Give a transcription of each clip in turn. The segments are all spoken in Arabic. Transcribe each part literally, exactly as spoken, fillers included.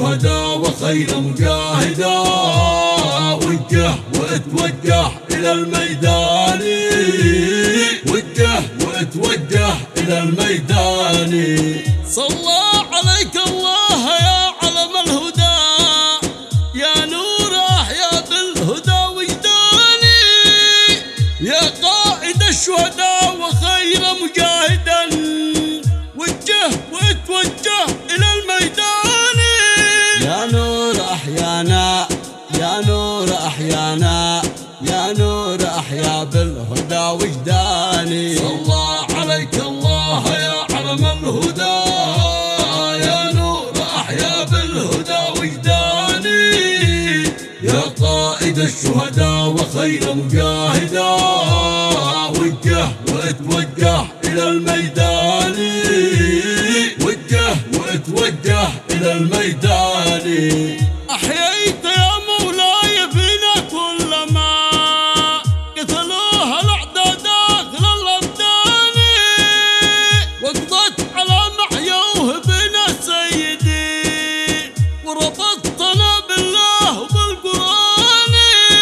الشهداء وخير مجاهدا، وجه واتوجه إلى الميدان، وجه واتوجه إلى الميدان. صلى عليك الله يا علم الهدى، يا نور أحيا بالهدى وجداني، يا قائد الشهداء وخير مجاهدا، وجه واتوجه إلى الميدان. يا نور أحيانا، يا نور أحيانا، يا نور أحيا بالهدى وجداني. صلى عليك الله يا علم الهدى، يا نور أحيا بالهدى وجداني، يا قائد الشهداء وخير مجاهدا، وجه واتوجه إلى الميدان، وجه واتوجه إلى الميدان. أحييت يا مولاي فينا كل ما قتلوها الأعداء داخل الأبدان، وقضت على محيوه بنا سيدي، وربطتنا بالله وبالقرآن،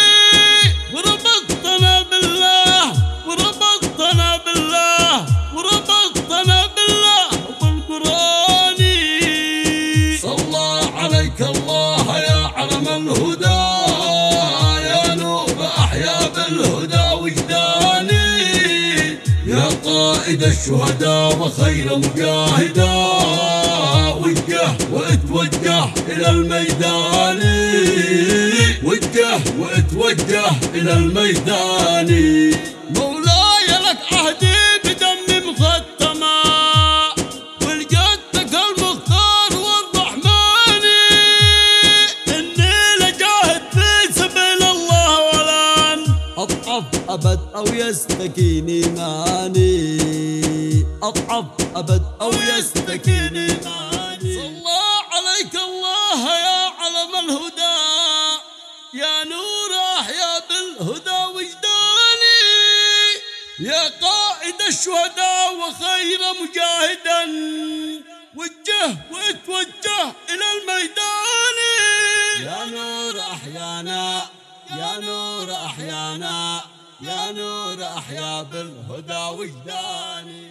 وربطتنا بالله وربطتنا بالله وربطتنا بالله وبالقرآن. صلى عليك الله يا علم الهدى، يا نور أحيا بالهدى وجداني، يا قائد الشهداء وخير مجاهدا، وجه واتوجه إلى الميدان، وجه واتوجه إلى الميدان. مولاي لك عهدي بدم مختمة، ولجدك المختار والرحمن، إني لجاهد في سبيل الله ولن أضعف أبد أو يستكين إيماني، أضعف أبد أو يستكين إيماني. صلى عليك الله يا علم الهدى، يا نور أحيا بالهدى وجداني، يا قائد الشهداء وخير مجاهدا، وجه واتوجه إلى الميدان. يا نور أحيانا، يا نور أحيانا، يا نور أحيا بالهدى وجداني.